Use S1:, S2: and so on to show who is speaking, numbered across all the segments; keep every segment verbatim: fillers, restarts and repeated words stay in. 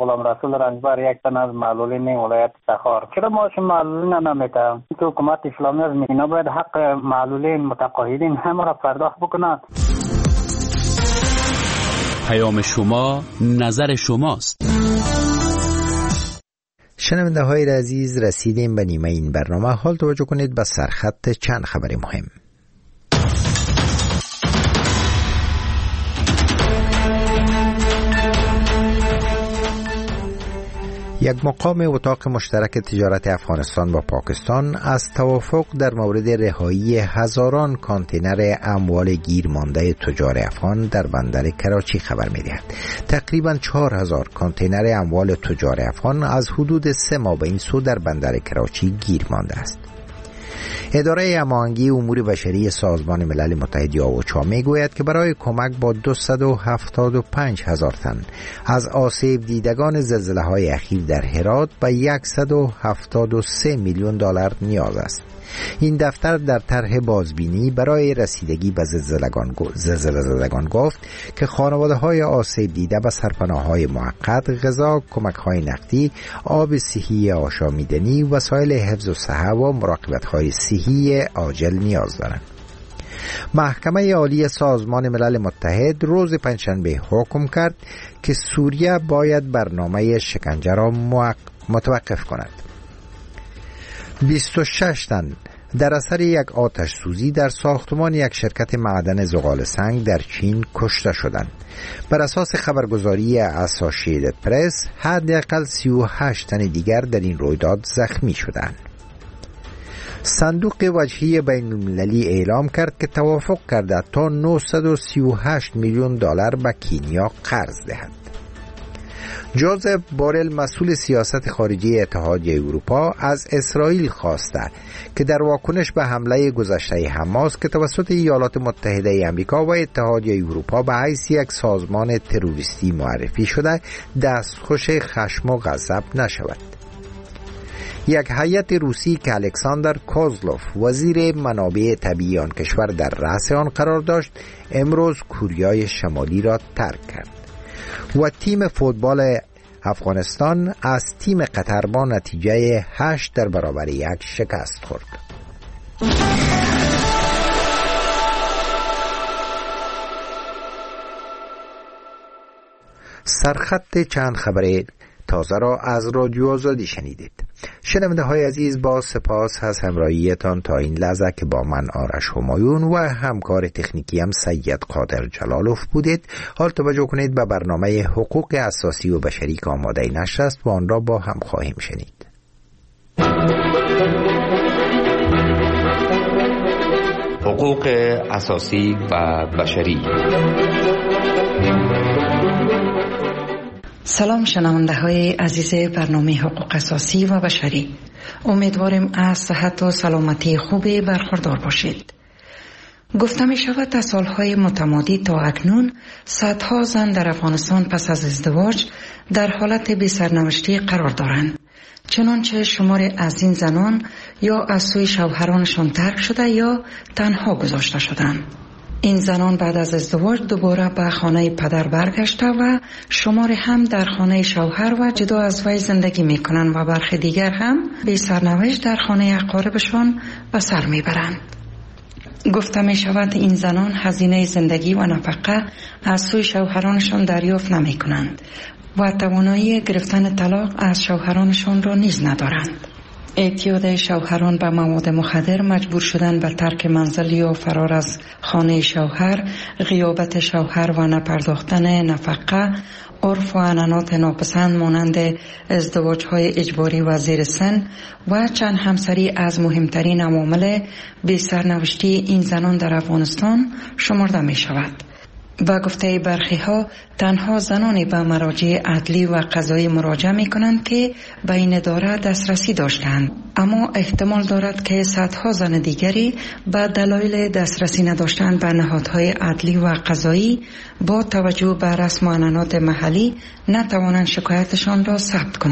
S1: غلام رسول رنجبر یک تن از معلولین ولایت تخار. چرا معاش معلولین نمیده؟ تو حکومت اسلامی از اینا باید حق معلولین متقاعدین همه را پرداخت بکنند.
S2: پیام شما نظر شماست.
S3: شنونده های عزیز، رسیدیم به نیمه این برنامه. حال توجه کنید به سرخط چند خبر مهم. یک مقام اتاق مشترک تجارت افغانستان با پاکستان از توافق در مورد رهایی هزاران کانتینر اموال گیر مانده تجار افغان در بندر کراچی خبر می‌دهد. تقریباً چهار هزار کانتینر اموال تجار افغان از حدود سه ماه به این سو در بندر کراچی گیر مانده است. اداره هماهنگی امور بشری سازمان ملل متحد یا اوچا میگوید که برای کمک با دویست و هفتاد و پنج هزار تن از آسیب دیدگان زلزله‌های اخیر در هرات به صد و هفتاد و سه میلیون دلار نیاز است. این دفتر در طرح بازبینی برای رسیدگی به زلزلگان زلزله زدگان گفت که خانواده‌های آسیب دیده به سرپناه‌های موقت، غذا، کمک‌های نقدی، آب صحی آشامیدنی، وسایل حفظ و صحه و مراقبت‌های صحی عاجل نیاز دارند. محکمه عالی سازمان ملل متحد روز پنجشنبه حکم کرد که سوریه باید برنامه شکنجه را متوقف کند. بیست و شش تن در اثر یک آتش سوزی در ساختمان یک شرکت معدن زغال سنگ در چین کشته شدند. بر اساس خبرگزاری اسوسییتد پرس، حداقل سی و هشت تن دیگر در این رویداد زخمی شدند. صندوق وجهی بین المللی اعلام کرد که توافق کرده تا نهصد و سی و هشت میلیون دلار به کینیا قرض دهد. جوزف بورل، مسئول سیاست خارجی اتحادیه اروپا، از اسرائیل خواسته که در واکنش به حمله گذشته حماس که توسط ایالات متحده آمریکا و اتحادیه اروپا به حیث یک سازمان تروریستی معرفی شده، دستخوش خشم و غضب نشود. یک هیئت روسی که الکساندر کوزلوف وزیر منابع طبیعی آن کشور در رأس آن قرار داشت، امروز کوریای شمالی را ترک کرد. و تیم فوتبال افغانستان از تیم قطر با نتیجه هشت در برابر یک شکست خورد. سرخط چند خبر تازه را از رادیو آزادی شنیدید. شنونده های عزیز، با سپاس از همراهیتان تا این لحظه که با من آرش همایون و همکار تکنیکی هم سید قادر جلالوف بودید. حال توجه کنید به برنامه حقوق اساسی و بشری که آماده نشر است و آن را با هم خواهیم شنید.
S4: حقوق اساسی و بشری.
S5: سلام شنونده های عزیز برنامه حقوق اساسی و بشری. امیدواریم از صحت و سلامتی خوبی برخوردار باشید. گفته می شود از سالهای متمادی تا اکنون صدها زن در افغانستان پس از ازدواج در حالت بی سرنوشتی قرار دارند. چنانچه شمار از این زنان یا از سوی شوهرانشان ترک شده یا تنها گذاشته شدند. این زنان بعد از ازدواج دوباره به خانه پدر برگشته و شمار هم در خانه شوهر و جدا از وی زندگی می کنند و برخی دیگر هم بی سرنوشت در خانه اقاربشان به سر می برند. گفته می شود این زنان هزینه زندگی و نفقه از سوی شوهرانشان دریافت نمی کنند و توانایی گرفتن طلاق از شوهرانشان را نیز ندارند. اعتیاد شوهران به مواد مخدر، مجبور شدن به ترک منزل یا فرار از خانه شوهر، غیابت شوهر و نپرداختن نفقه، عرف و عنعنات ناپسند مانند ازدواج‌های اجباری و زیر سن و چند همسری از مهمترین عوامل بی سرنوشتی این زنان در افغانستان شمرده می شود. و گفته برخی ها تنها زنانی به مراجع عدلی و قضایی مراجعه می کنند که به این اداره دسترسی داشتند، اما احتمال دارد که صدها زن دیگری به دلایل دسترسی نداشتن به نهادهای عدلی و قضایی با توجه به رسم و عنعنات محلی نتوانند شکایتشان را ثبت کنند.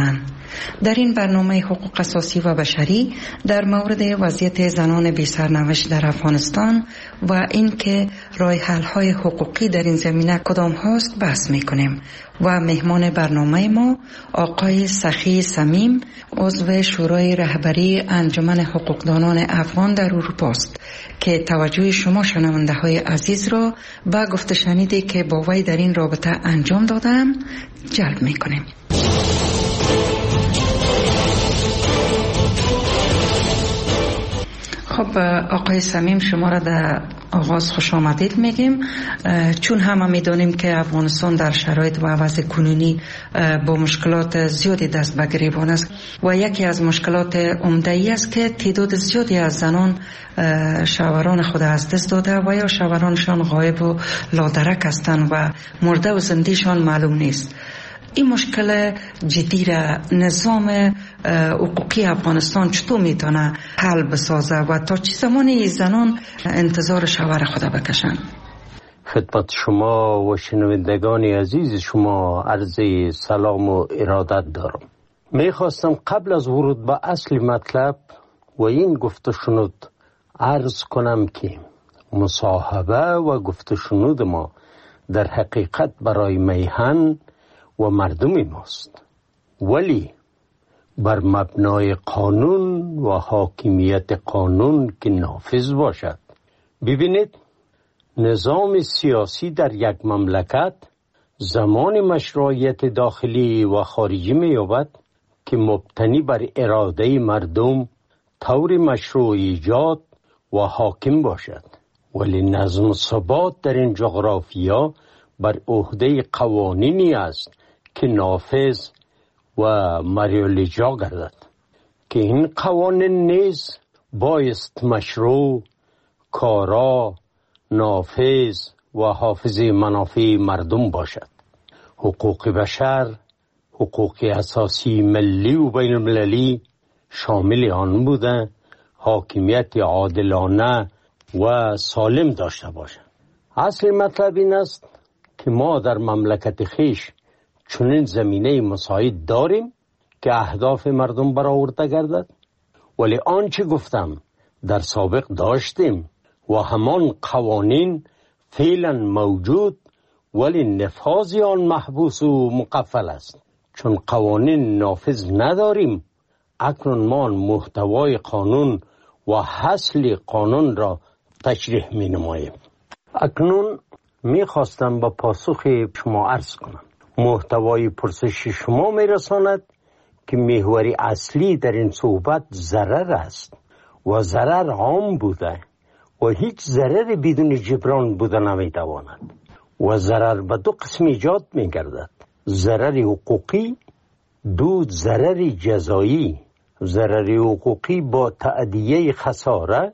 S5: در این برنامه حقوق اساسی و بشری در مورد وضعیت زنان بی سرنوشت در افغانستان و اینکه راه حل های حقوقی در این زمینه کدام هاست بحث میکنیم و مهمان برنامه ما آقای سخی صمیم، عضو شورای رهبری انجمن حقوقدانان افغان در اروپا است که توجه شما شنونده های عزیز را به گفته شنیدی که با وی در این رابطه انجام دادم جلب میکنیم. خب آقای صمیم، شما را در آغاز خوش آمدید میگیم، چون همه میدونیم که افغانستان در شرایط و وضع کنونی با مشکلات زیادی دست به گریبان است و یکی از مشکلات عمده ای است که تعداد زیادی از زنان شوهران خود از دست داده و یا شوهرانشان غایب و لادرک هستند و مرده و زندهشان معلوم نیست. این مشکل جدی را نظام حقوقی افغانستان چطور میتونه حل بسازه و تا چه زمانی زنان انتظار شوهر خود بکشن؟
S6: خدمت شما و شنوندگان عزیز شما عرض سلام و ارادت دارم. میخواستم قبل از ورود به اصل مطلب و این گفت شنود عرض کنم که مصاحبه و گفت شنود ما در حقیقت برای میهن و مردم ماست، ولی بر مبنای قانون و حاکمیت قانون که نافذ باشد. ببینید، نظام سیاسی در یک مملکت زمان مشروعیت داخلی و خارجی می‌یابد که مبتنی بر اراده مردم طور مشروع ایجاد و حاکم باشد، ولی نظم و ثبات در این جغرافیا بر عهده قوانینی است که نافذ و مریالیجا گردد که این قوانین نیز بایست مشروع، کارا، نافذ و حافظ منافع مردم باشد. حقوق بشر، حقوق اساسی ملی و بین المللی شامل آن بوده حاکمیت عادلانه و سالم داشته باشد. اصل مطلب این است که ما در مملکت خیش چنین زمینه مساعد داریم که اهداف مردم برآورده گردد، ولی آنچه گفتم در سابق داشتیم و همان قوانین فعلا موجود، ولی نفاذ آن محبوس و مقفل است. چون قوانین نافذ نداریم، اکنون ما محتوای قانون و حاصل قانون را تشریح می نماییم. اکنون می خواستم با پاسخ شما عرض کنم. محتوای پرسش شما می رساند که محور اصلی در این صحبت ضرر است و ضرر عام بوده و هیچ ضرر بدون جبران بوده نمی تواند و ضرر به دو قسم ایجاد می گردد: ضرر حقوقی، دو ضرر جزایی. ضرر حقوقی با تأدیه خساره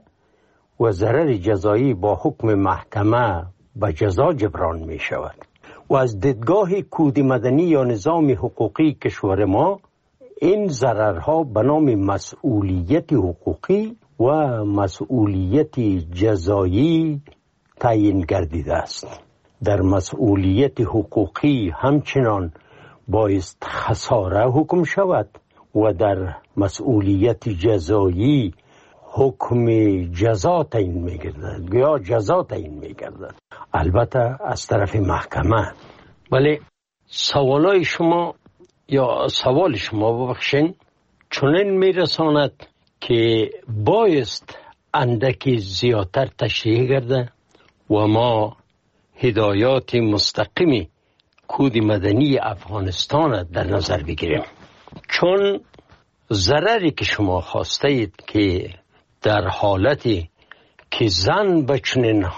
S6: و ضرر جزایی با حکم محکمه به جزا جبران می شود. و از دیدگاه کود مدنی یا نظام حقوقی کشور ما، این ضررها به نام مسئولیت حقوقی و مسئولیت جزایی تعیین گردیده است. در مسئولیت حقوقی همچنان بایست خساره حکم شود و در مسئولیت جزایی حکم جزا تعیین می‌گردد یا جزا تعیین می‌گردد، البته از طرف محکمه. ولی سوالای شما یا سوال شما ببخشین چنین میرساند که بایست اندکی زیادتر تشریح گرده و ما هدایات مستقیمی کود مدنی افغانستان در نظر بگیریم. چون ضرری که شما خواسته اید که در حالتی که زن به چنین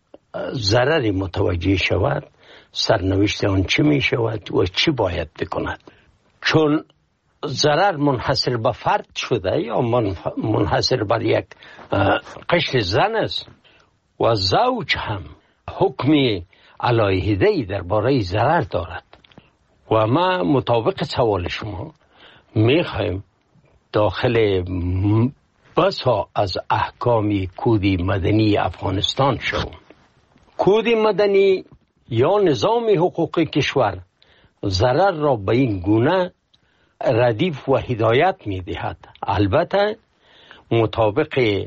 S6: ضرری متوجه شود، سرنوشت آن چه می شود و چی باید بکند؟ چون ضرر منحصر به فرد شده یا منحصر بر یک قشر زن است و زوج هم حکم علیحده‌ای درباره ضرر دارد و ما مطابق سوال شما میخوایم داخل بسا از احکام کود مدنی افغانستان شوم. کود مدنی یا نظام حقوقی کشور ضرر را به این گونه ردیف و هدایت می دهد. البته مطابق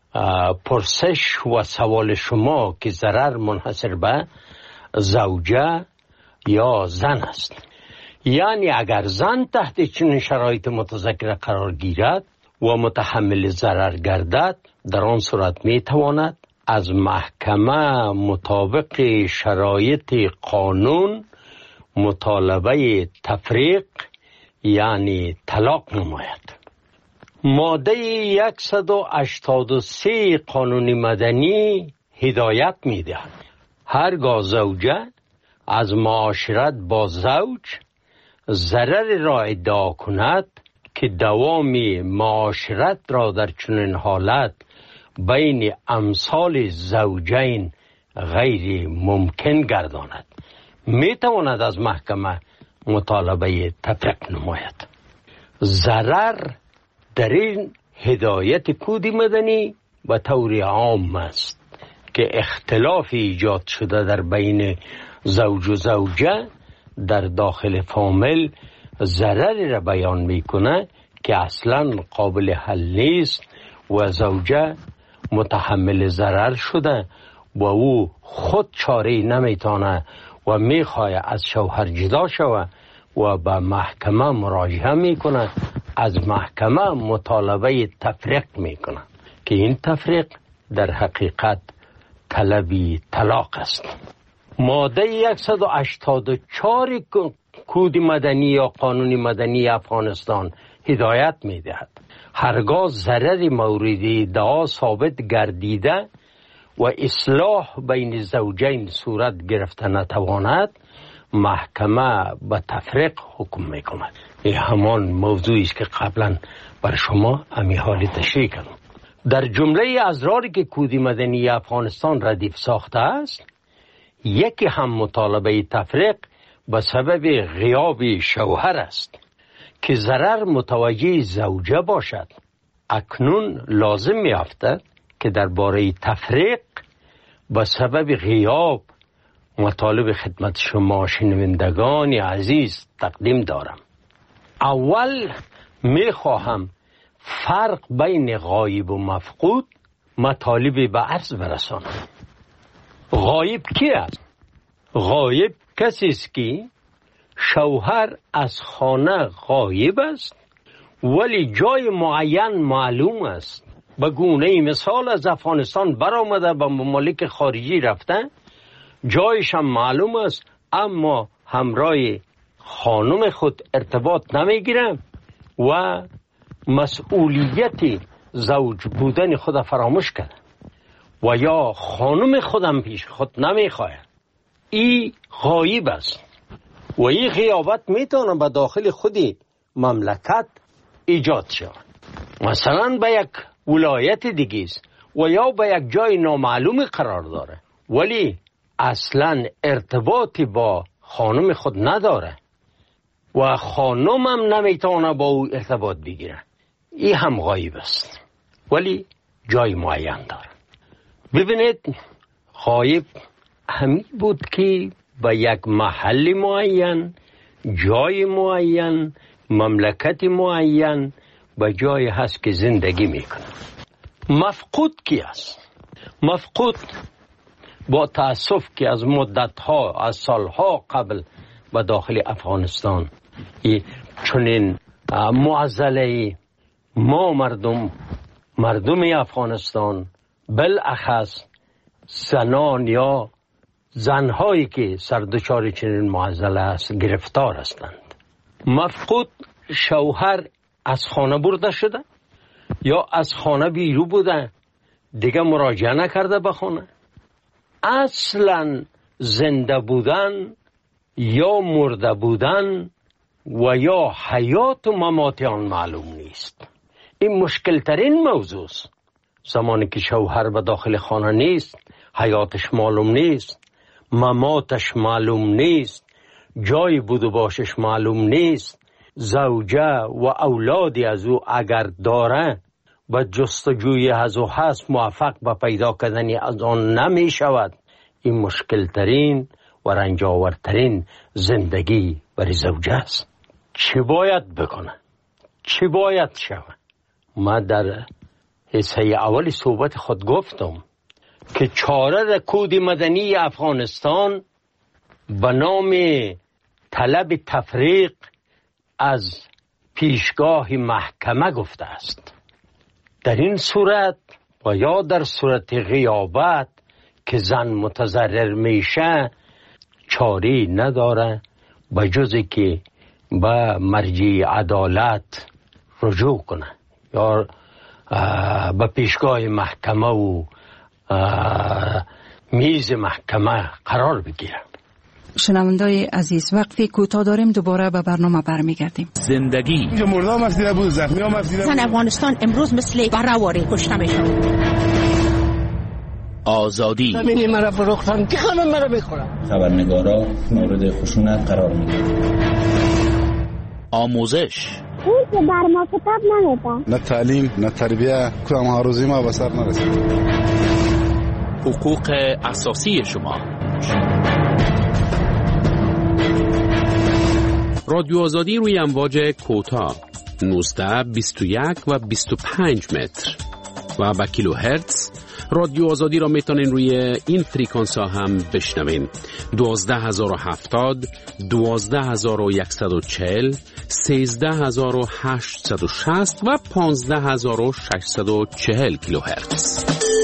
S6: پرسش و سوال شما که ضرر منحصر به زوجه یا زن است، یعنی اگر زن تحت چنین شرایط متذکره قرار گیرد و متحمل ضرر گردد، در آن صورت می تواند از محکمه مطابق شرایط قانون مطالبه تفریق یعنی طلاق نماید. ماده صد و هشتاد و سه قانون مدنی هدایت می دهد هرگاه زوجه از معاشرت با زوج ضرر را ادعا کند که دوام معاشرت را در چنین حالت بین امثال زوجین غیر ممکن گرداند، می تواند از محکمه مطالبه تفریق نماید. ضرر در این هدایت کود مدنی به طور عام است که اختلاف ایجاد شده در بین زوج و زوجه در داخل فامیل ضرری را بیان میکنه که اصلا قابل حل نیست و زوجه متحمل ضرر شده و او خود چاره نمیتونه و میخواه از شوهر جدا شود و به محکمه مراجعه میکنه، از محکمه مطالبه تفریق میکنه که این تفریق در حقیقت طلبی طلاق است. ماده صد و هشتاد و چهار کود مدنی یا قانون مدنی افغانستان هدایت میدهد هرگاه ضرر مورد ادعا ثابت گردیده و اصلاح بین زوجین صورت گرفته نتواند، محکمه به تفریق حکم میکند. این همان موضوعی است که قبلا بر شما امی حالی تشریح کردم. در جمله اضراری که کود مدنی افغانستان ردیف ساخته است، یکی هم مطالبه تفریق به سبب غیاب شوهر است که ضرر متوجه زوجه باشد. اکنون لازم می افتد که درباره تفریق به سبب غیاب مطالب خدمت شما شنوندگان عزیز تقدیم دارم. اول می خواهم فرق بین غایب و مفقود مطالب به عرض برسانم. غایب کی است؟ غایب کسی است که شوهر از خانه غایب است ولی جای معین معلوم است. به گونه مثال از افغانستان برآمده به ممالک خارجی رفته، جایش هم معلوم است اما همراه خانم خود ارتباط نمیگیره و مسئولیت زوج بودن خود فراموش کرده و یا خانم خودم پیش خود نمیخواه. این غایب است و این غیابت میتونه به داخل خودی مملکت ایجاد شود، مثلا به یک ولایت دیگه است و یا به یک جای نامعلوم قرار داره ولی اصلا ارتباطی با خانم خود نداره و خانم هم نمیتونه با او ارتباط بگیره. این هم غایب است ولی جای معین داره. ببینید، غایب همین بود که به یک محل معین، جای معین، مملکت معین به جای هست که زندگی میکنه. مفقود کی است؟ مفقود با تأسف که از مدتها، از سالها قبل به داخل افغانستان چنین معضله ما مردم مردم افغانستان بالاخص زنان یا زنهایی که سردچار چنین معضله است گرفتار هستند. مفقود شوهر از خانه برده شده یا از خانه بیرو بوده، دیگه مراجعه نکرده به خانه، اصلا زنده بودن یا مرده بودن و یا حیات و ممات آن معلوم نیست. این مشکل ترین موضوع است. زمانی که شوهر به داخل خانه نیست، حیاتش معلوم نیست، مماتش معلوم نیست، جای بود و باشش معلوم نیست، زوجه و اولادی از او اگر داره و جستجوی از او هست موفق به پیدا کردن از آن نمی شود. این مشکل ترین و رنجاورترین زندگی برای زوجه است. چی باید بکنه، چی باید شود. ما در حصه اول صحبت خود گفتم که چاره کود مدنی افغانستان به نام طلب تفریق از پیشگاه محکمه گفته است. در این صورت و یا در صورت غیابت که زن متضرر میشه چاری نداره به جزی که به مرجع عدالت رجوع کنه یا به پیشگاه محکمه و میز محکمه قرار بگیره.
S7: شنوندای عزیز، وقتی کوتاه داریم دوباره به برنامه برمیگردیم.
S2: زندگی
S8: اینجا مردم مسئله بود، زخمی ها مسئله بود.
S9: زن افغانستان امروز مثل برهواری کشته میشن.
S2: آزادی
S10: زمینی مرا فروختن که خانم مرا بخورم.
S11: خبرنگارا مورد خشونت قرار میگیرن.
S2: آموزش
S12: اون که بر ما کتاب نمیده.
S8: نه تعلیم نه تربیه کدام ها روزی ما به سر نرسید.
S2: حقوق اساسی شما. رادیو آزادی روی امواج کوتاه نوزده، بیست و یک و بیست و پنج متر و با کیلو هرتز. رادیو آزادی را میتونین روی این فریکانس ها هم بشنوین. دوازده هزار و هفتاد، دوازده هزار و یکصد و چهل، سیزده هزار و هشتصد و شصت و پانزده هزار و ششصد و چهل کیلو هرتز.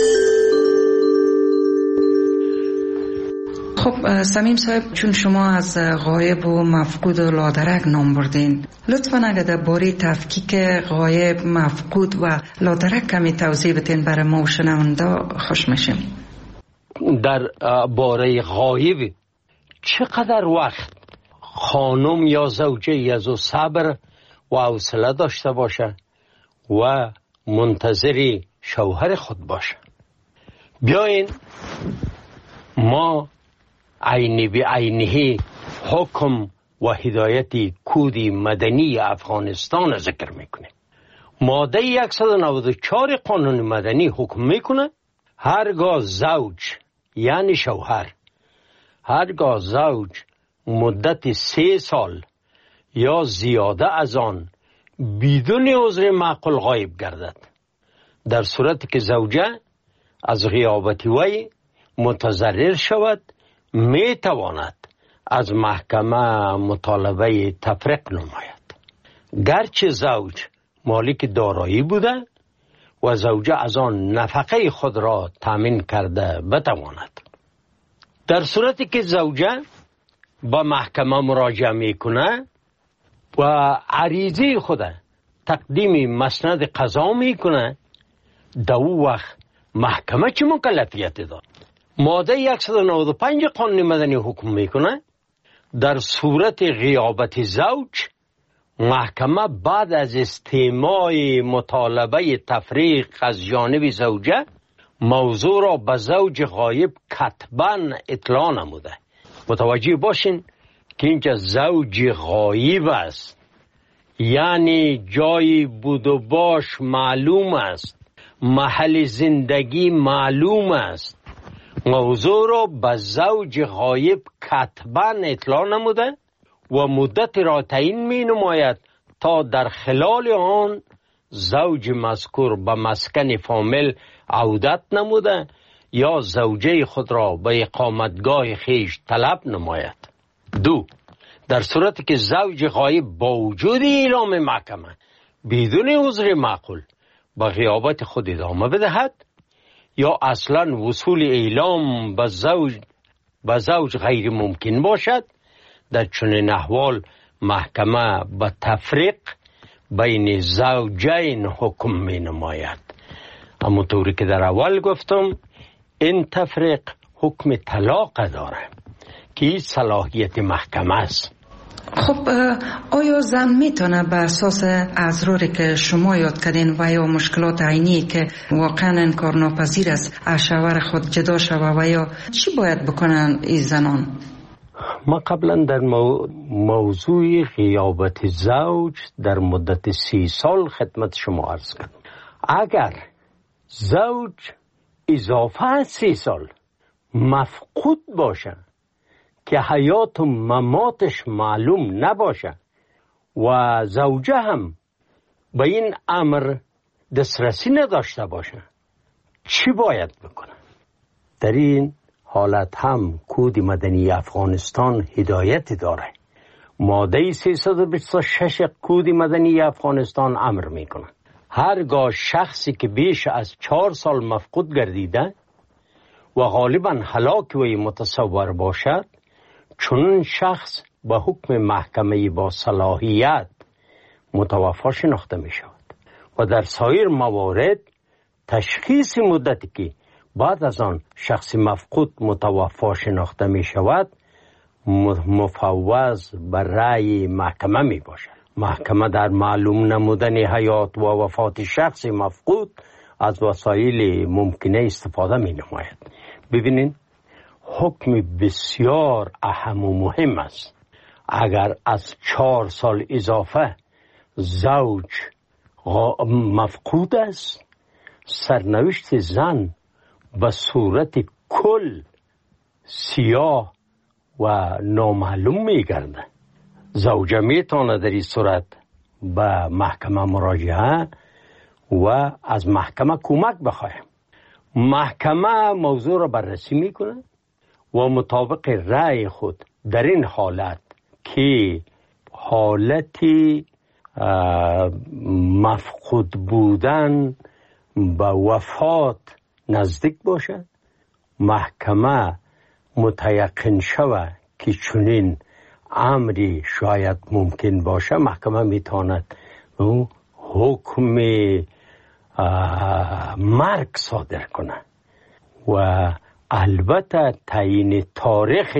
S5: خب سمیم صاحب، چون شما از غایب و مفقود و لادرک نام بردین، لطفاً اگر در باره تفکیک غایب، مفقود و لادرک کمی توضیح بدین برای ما و شنونده خوش میشیم.
S6: در باره غایب چقدر وقت خانم یا زوجه یزو صبر و حوصله داشته باشه و منتظر شوهر خود باشه؟ بیاین ما عینی به عینی حکم و هدایت کود مدنی افغانستان ذکر میکنه. ماده صد و نود و چهار قانون مدنی حکم میکنه هرگاه زوج یعنی شوهر، هرگاه زوج مدت سه سال یا زیاده از آن بدون عذر معقول غایب گردد، در صورتی که زوجه از غیابت وی متضرر شود، می تواند از محکمه مطالبه تفریق نماید. گرچه زوج مالک دارایی بوده و زوجه از آن نفقه خود را تامین کرده بتواند. در صورتی که زوجه با محکمه مراجعه میکنه و عریضه خود تقدیم مسند قضا میکنه، در او وقت محکمه چه مکلفیت دارد؟ ماده صد و نود و پنج قانون مدنی حکم میکنه در صورت غیابت زوج، محکمه بعد از استماع مطالبه تفریق از جانب زوجه موضوع را به زوج غایب کتباً اطلاع نموده. متوجه باشین که اینجا زوج غایب است، یعنی جای بود و باش معلوم است، محل زندگی معلوم است. موضوع را به زوج غایب کتباً اطلاع نموده و مدت را تعیین می نماید تا در خلال آن زوج مذکور به مسکن فامیل عودت نموده یا زوجه خود را به اقامتگاه خیش طلب نماید. دو، در صورتی که زوج غایب با وجود اعلام محکمه بدون عذر معقول به غیابت خود ادامه بدهد یا اصلا وصول اعلام به زوج به زوج غیر ممکن باشد، در چنین احوال محکمه به تفریق بین زوجین حکم می نماید. همونطوری که در اول گفتم این تفریق حکم طلاق داره که صلاحیت محکمه است.
S5: خب آیا زن میتونه به اساس اضراری که شما یاد کردین و یا مشکلات عینی که واقعا انکارناپذیر است از شوهر خود جدا شوه و یا چی باید بکنن این زنان؟
S6: ما قبلا در مو... موضوع غیابت زوج در مدت سی سال خدمت شما عرض کردم. اگر زوج اضافه از سی سال مفقود باشه که حیات و مماتش معلوم نباشه و زوجه هم به این امر دسترسی نداشته باشه، چی باید بکنه؟ در این حالت هم کود مدنی افغانستان هدایت داره. ماده سیصد و بیست و شش کود مدنی افغانستان امر میکنه هرگاه شخصی که بیش از چهار سال مفقود گردیده و غالبا هلاک وی متصور باشد، چون شخص به حکم محکمه با صلاحیت متوفا شناخته می شود و در سایر موارد تشخیص مدتی که بعد از آن شخص مفقود متوفا شناخته می شود مفوض بر رأی محکمه می باشد. محکمه در معلوم نمودن حیات و وفات شخص مفقود از وسایل ممکنه استفاده می نماید. ببینید حکم بسیار اهم و مهم است. اگر از چهار سال اضافه زوج مفقود است، سرنوشت زن به صورت کل سیاه و نامعلوم می گرده. زوجه می تونه در این صورت به محکمه مراجعه و از محکمه کمک بخواهیم. محکمه موضوع را بررسی می کنه و مطابق رأی خود در این حالت که حالتی مفقود بودن به وفات نزدیک باشد، محکمه متیقن شود که چنین امری شاید ممکن باشه، محکمه میتواند حکم مرگ صادر کنه و البته تعیین تاریخ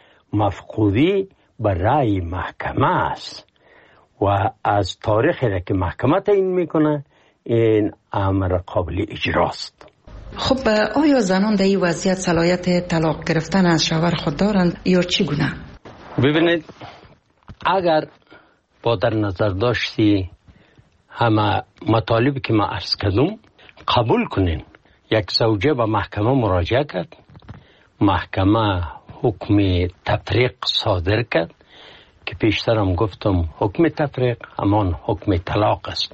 S6: مفقودی به رأی محکمه است و از تاریخی را که محکمه تعیین میکنه این امر قابل اجراست.
S5: خب آیا زنان در این وضعیت صلاحیت طلاق گرفتن از شوهر خود دارند یا چگونه؟
S6: ببینید اگر با در نظر داشتی همه مطالبی که ما عرض کردم قبول کنین، یک زوجه به محکمه مراجعه کرد، محکمه حکم تفریق صادر کرد که پیشترم گفتم حکم تفریق همان حکم طلاق است.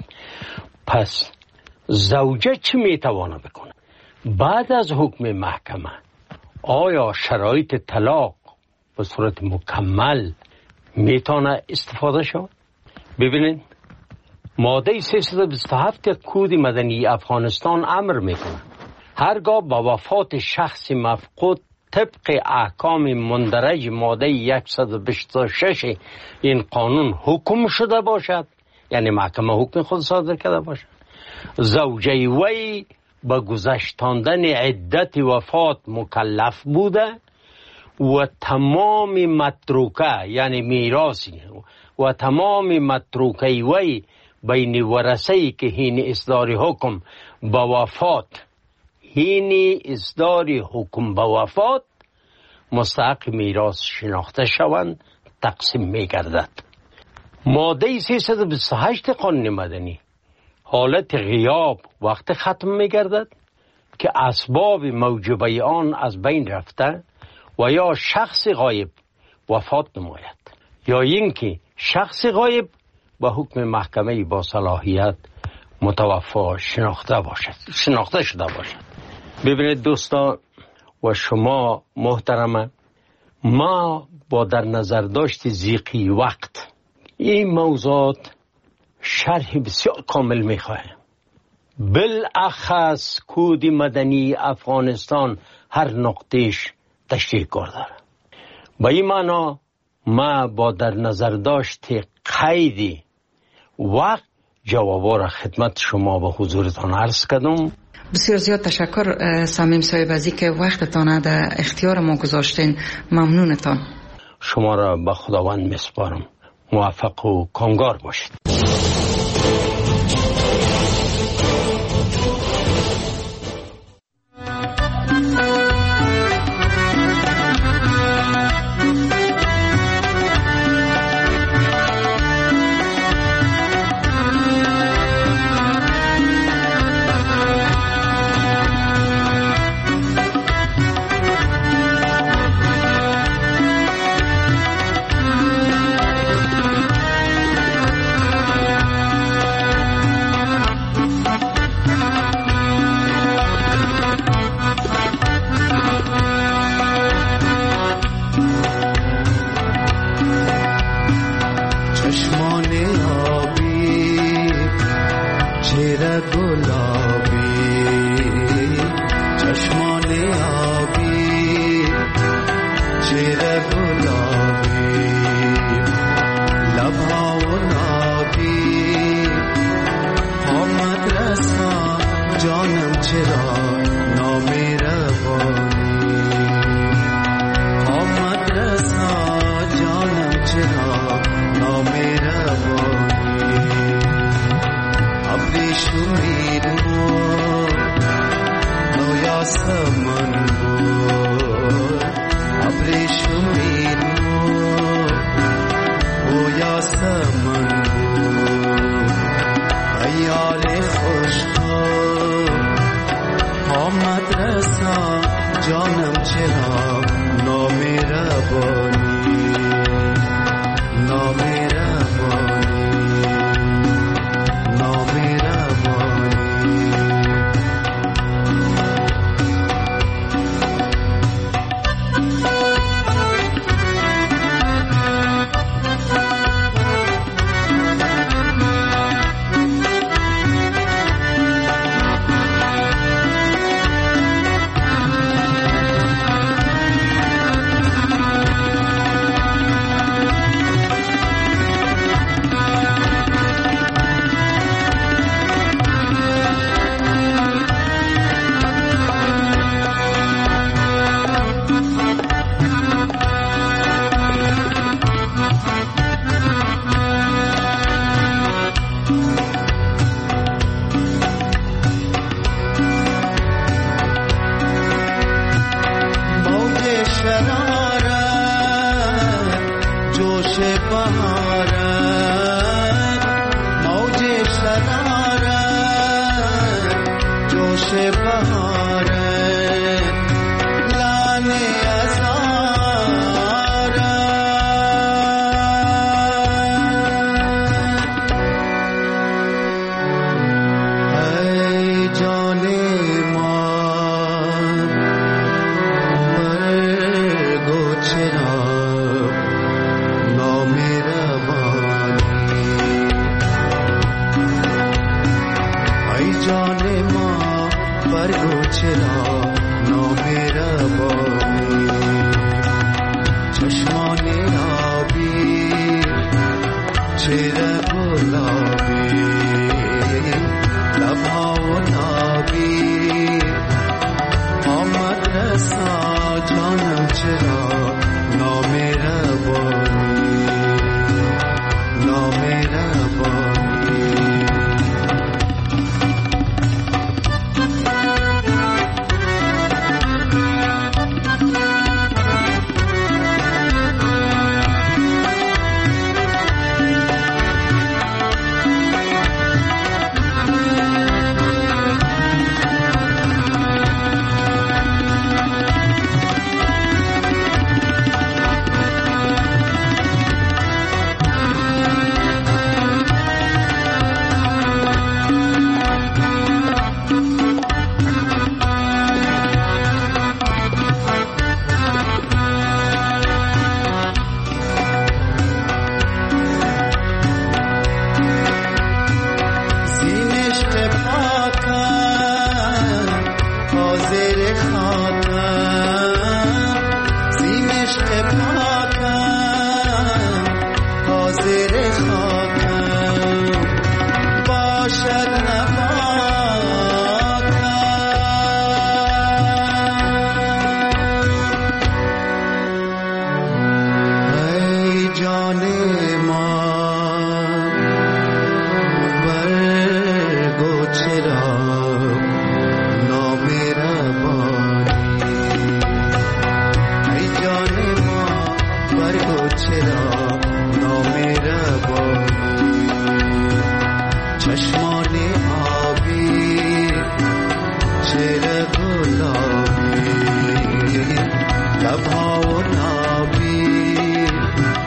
S6: پس زوجه چی میتوانه بکنه؟ بعد از حکم محکمه آیا شرایط طلاق به صورت مکمل میتونه استفاده شود؟ ببینید ماده سیصد و بیست و هفت کود مدنی افغانستان امر میکنه هرگاه با وفات شخص مفقود طبق احکام مندرج ماده صد و بیست و شش این قانون حکم شده باشد، یعنی محکمه حکم خود صادر کرده باشد، زوجه وی به گذشتاندن عدت وفات مکلف بوده و تمام متروکه یعنی میراثی و تمام متروکه وی بین ورثه‌ای که هین اصدار حکم به وفات هین اصدار حکم به وفات مستحق میراث شناخته شوند تقسیم می گردد. ماده سیصد و بیست و هشت قانون مدنی حالت غیاب وقت ختم می گردد که اسباب موجبه آن از بین رفته و یا شخص غایب وفات نماید یا اینکه شخص غایب به حکم محکمه با صلاحیت متوفا شناخته باشد شناخته شده باشد. ببینید دوستان و شما محترمه، ما با در نظر داشت ضیقی وقت این موضوعات شرح بسیار کامل میخواهیم. بالاخص کود مدنی افغانستان هر نقطهش تشریح کار داره. با این معنا ما با در نظر داشت قیدی وقت جوابا را خدمت شما به حضورتان عرض کردم.
S5: بسیار زیاد تشکر صمیم صاحب از اینکه وقتتان در اختیار ما گذاشتین. ممنونتان.
S6: شما را به خداوند میسپارم. موفق و کامگار باشید.
S13: گلابی چشمان آبی چهره گلابی لبها و نابی آمد رسا جانم چرا نامهربانی آمد رسا جانم چرا نامهربانی ابری شمید بود نویا سمن بود ابری شمید بود نویا سمن بود ایال خوش آمد رسا جانم چرا نامهربانی نامهربانی نامهربانی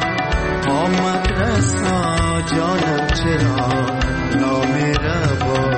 S14: جانم چرا نامهربانی